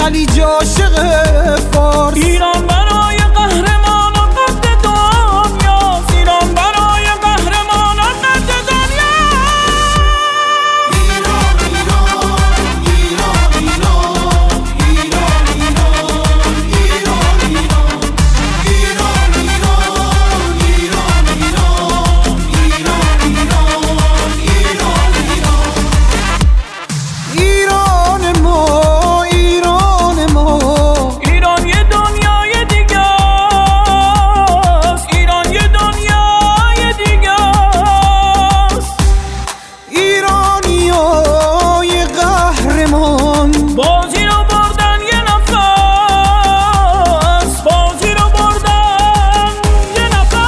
خلیج عاشق فارس. ایران برای قهرمانان قد دنیاست، ایران برای قهرمانان قد دنیاست. ایران ایران ایران ایران ایران ایران ایران ایران ایران ایران ایران ما ایران ما. ایران یه دنیای دیگه است، ایران یه دنیای دیگه است. ایرانیای قهرمان بازی رو بردن یه نفس، بازی رو بردن یه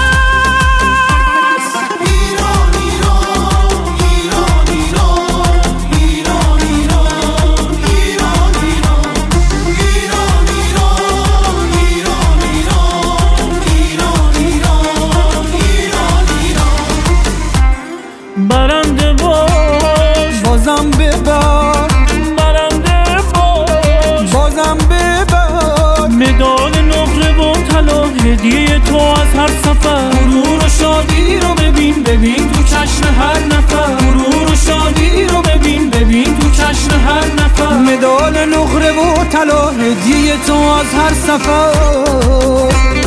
نفس. ایران ایران ایران ایران ایران ایران ایران ایران ایران ایران ایران برنده باش بازم ببر، برنده باش بازم ببر. مدال نقره و طلا هدیه تو از هر سفر. غرور و شادی رو ببین ببین تو چشم هر نفر. غرور و شادی رو ببین ببین تو چشم هر نفر. مدال نقره و طلا هدیه تو از هر سفر.